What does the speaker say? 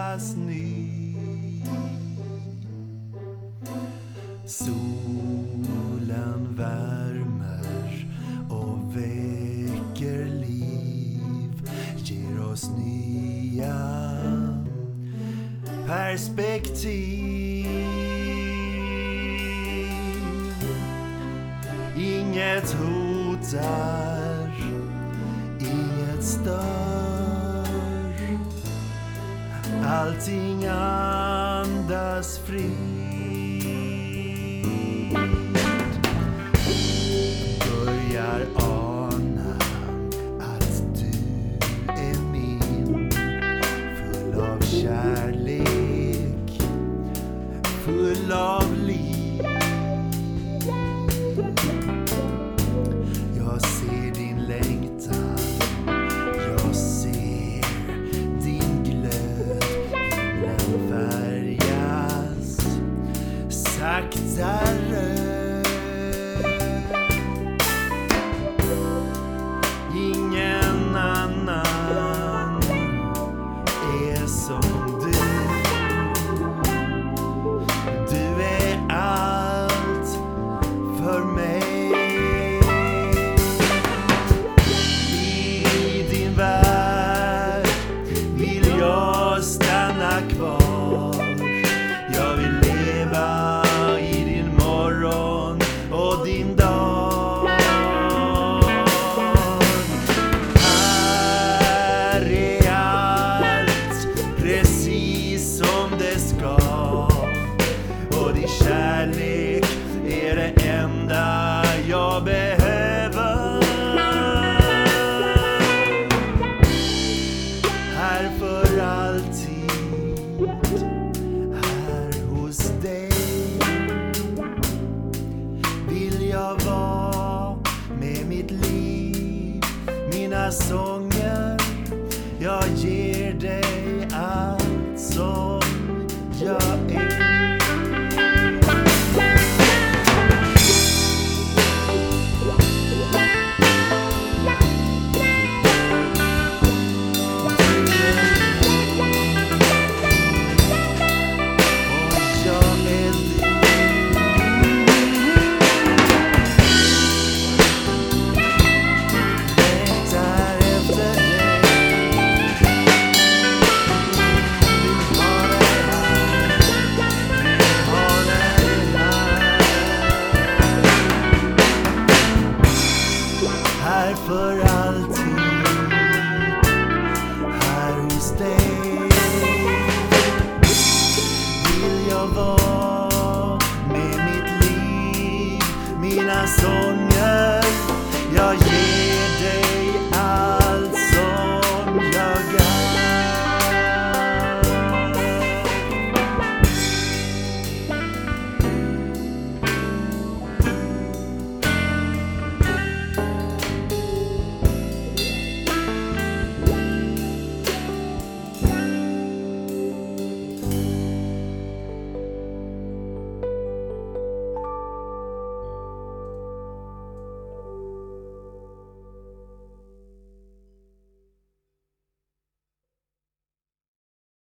födas ny. Solen värmer och väcker liv, ger oss nya perspektiv. Inget hotar, inget stör, allting andas frid. Börjar ana att du är min, full av kärlek, full av liv. Jag ser din längtan, jag ser din glöd. Himlen färgas sakta röd. Ingen annan är som du. Du är allt för mig. I din värld vill jag stanna kvar. Jag vill leva i din morgon och din dag. Här är allt precis som det ska, och din kärlek är det enda jag behöver. Här för alltid, här hos dig vill jag vara med mitt liv, mina sånger. Jag ger dig allt som jag är. Här för alltid, här hos dig.